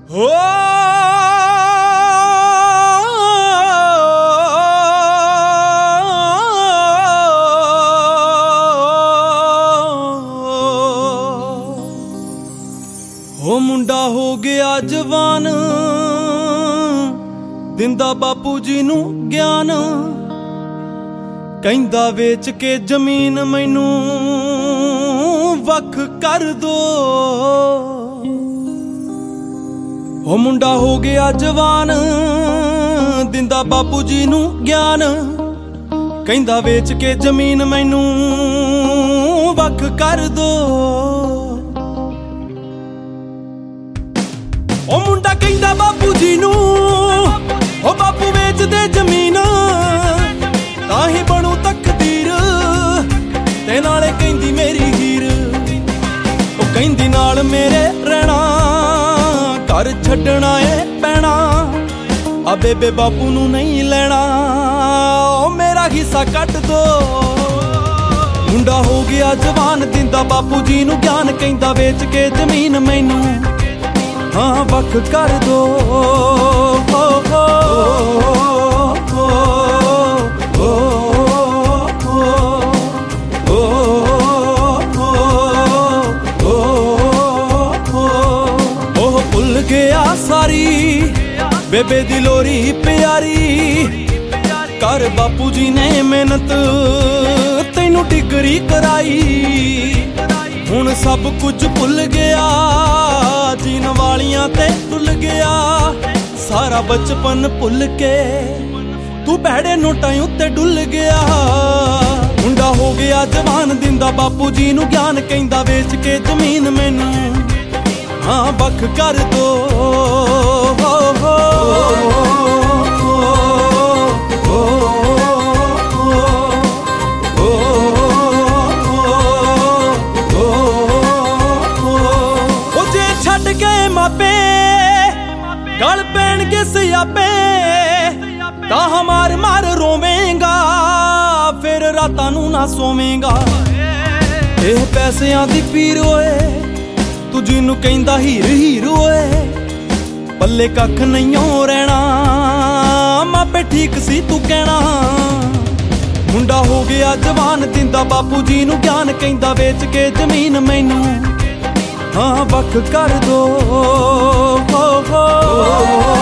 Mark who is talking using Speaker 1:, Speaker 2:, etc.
Speaker 1: ਹੋ ਮੁੰਡਾ ਹੋ ਗਿਆ ਜਵਾਨ, ਦਿੰਦਾ ਬਾਪੂ ਜੀ ਨੂੰ ਗਿਆਨ, ਕਹਿੰਦਾ ਵੇਚ ਕੇ ਜ਼ਮੀਨ ਮੈਨੂੰ ਵੱਖ ਕਰ ਦੋ। ਉਹ ਮੁੰਡਾ ਹੋ ਗਿਆ ਜਵਾਨ, ਦਿੰਦਾ ਬਾਪੂ ਜੀ ਨੂੰ ਗਿਆਨ, ਕਹਿੰਦਾ ਵੇਚ ਕੇ ਜ਼ਮੀਨ ਮੈਨੂੰ ਵੱਖ ਕਰ ਦੋ। ਉਹ ਮੁੰਡਾ ਕਹਿੰਦਾ ਬਾਪੂ ਜੀ ਨੂੰ, ਉਹ ਬਾਪੂ ਵੇਚ ਦੇ ਜ਼ਮੀਨ, ਤਾਂ ਹੀ ਬਣੂ ਤਕਦੀਰ, ਤੇ ਨਾਲੇ ਕਹਿੰਦੀ ਮੇਰੀ ਹੀਰ। ਉਹ ਕਹਿੰਦੀ ਨਾਲ ਮੇਰੇ ਰਹਿਣਾ, ਘਰ ਛੱਡਣਾ ਏ ਪੈਣਾ, ਆ ਬੇਬੇ ਬਾਪੂ ਨੂੰ ਨਹੀਂ ਲੈਣਾ, ਉਹ ਮੇਰਾ ਹਿੱਸਾ ਕੱਟ ਦੋ। ਮੁੰਡਾ ਹੋ ਗਿਆ ਜਵਾਨ, ਦਿੰਦਾ ਬਾਪੂ ਜੀ ਨੂੰ ਗਿਆਨ, ਕਹਿੰਦਾ ਵੇਚ ਕੇ ਜ਼ਮੀਨ ਮੈਨੂੰ ਹਾਂ ਵੱਖ ਕਰ ਦੋ। ਉਹ ਭੁੱਲ ਗਿਆ ਸਾਰੀ ਬੇਬੇ ਦੀ ਲੋਰੀ ਪਿਆਰੀ, ਕਰ ਬਾਪੂ ਜੀ ਨੇ ਮਿਹਨਤ ਤੈਨੂੰ ਡਿਗਰੀ ਕਰਾਈ। ਹੁਣ ਸਭ ਕੁਝ ਭੁੱਲ ਗਿਆ, ਜੀਣ ਵਾਲੀਆਂ ਤੇ ਡੁੱਲ ਗਿਆ, ਸਾਰਾ ਬਚਪਨ ਭੁੱਲ ਕੇ ਤੂੰ ਭੈੜੇ ਨੋਟਾਂ ਉੱਤੇ ਡੁੱਲ ਗਿਆ। ਮੁੰਡਾ ਹੋ ਗਿਆ ਜਵਾਨ, ਦਿੰਦਾ ਬਾਪੂ ਜੀ ਨੂੰ ਗਿਆਨ, ਕਹਿੰਦਾ ਵੇਚ ਕੇ ਜ਼ਮੀਨ ਮੈਨੂੰ ਹਾਂ ਵੱਖ ਕਰ ਦੋ। ਛੱਡ ਕੇ ਮਾਪੇ ਗਲ ਪੈਣਗੇ ਸਿਆਪੇ, ਤਾਂ ਮਾਰ ਮਾਰ ਰੋਵੇਂਗਾ, ਫਿਰ ਰਾਤਾਂ ਨੂੰ ਨਾ ਸੋਵੇਂਗਾ। ਇਹ ਪੈਸਿਆਂ ਦੀ ਪੀਰ ਓਏ, ਤੂੰ ਜਿਹਨੂੰ ਕਹਿੰਦਾ ਹੀਰ ਹੀਰ ਓਏ, ਪੱਲੇ ਕੱਖ ਨਹੀਂਓ ਰਹਿਣਾ, ਮਾਪੇ ਠੀਕ ਸੀ ਤੂੰ ਕਹਿਣਾ। ਮੁੰਡਾ ਹੋ ਗਿਆ ਜਵਾਨ, ਦਿੰਦਾ ਬਾਪੂ ਜੀ ਨੂੰ ਗਿਆਨ, ਕਹਿੰਦਾ ਵੇਚ ਕੇ ਜ਼ਮੀਨ ਮੈਨੂੰ ਹਾਂ ਵੱਖ ਕਰ ਦੋ।